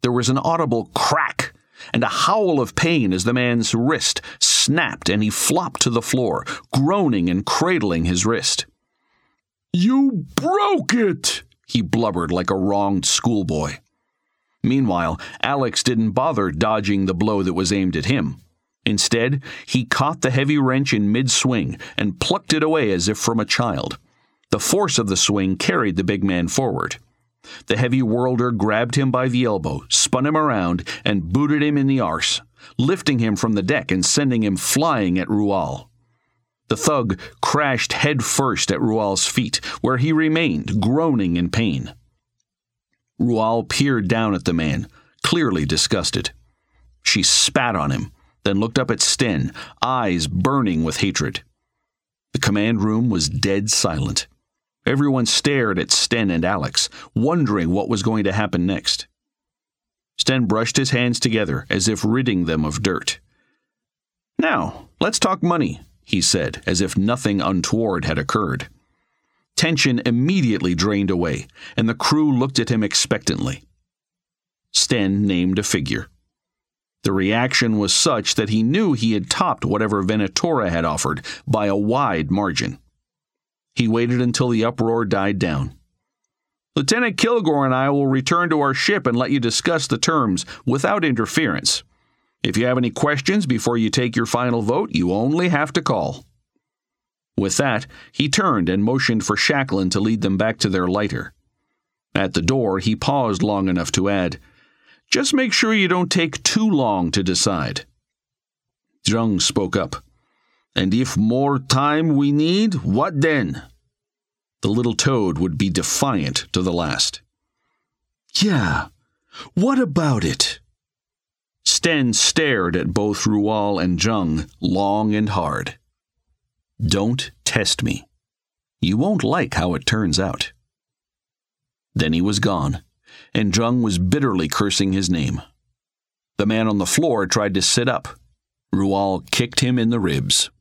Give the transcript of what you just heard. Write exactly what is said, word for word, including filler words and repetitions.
There was an audible crack and a howl of pain as the man's wrist snapped and he flopped to the floor, groaning and cradling his wrist. "You broke it!" he blubbered like a wronged schoolboy. Meanwhile, Alex didn't bother dodging the blow that was aimed at him. Instead, he caught the heavy wrench in mid-swing and plucked it away as if from a child. The force of the swing carried the big man forward. The heavy worlder grabbed him by the elbow, spun him around, and booted him in the arse, lifting him from the deck and sending him flying at Rual. The thug crashed head first at Rual's feet, where he remained, groaning in pain. Rual peered down at the man, clearly disgusted. She spat on him, then looked up at Sten, eyes burning with hatred. The command room was dead silent. Everyone stared at Sten and Alex, wondering what was going to happen next. Sten brushed his hands together as if ridding them of dirt. "Now, let's talk money," he said, as if nothing untoward had occurred. Tension immediately drained away, and the crew looked at him expectantly. Sten named a figure. The reaction was such that he knew he had topped whatever Venatora had offered by a wide margin. He waited until the uproar died down. "Lieutenant Kilgore and I will return to our ship and let you discuss the terms without interference. If you have any questions before you take your final vote, you only have to call." With that, he turned and motioned for Shacklin to lead them back to their lighter. At the door, he paused long enough to add, "Just make sure you don't take too long to decide." Jung spoke up. "And if more time we need, what then?" The little toad would be defiant to the last. "Yeah, what about it?" Sten stared at both Rual and Jung long and hard. "Don't test me. You won't like how it turns out." Then he was gone, and Jung was bitterly cursing his name. The man on the floor tried to sit up. Rual kicked him in the ribs.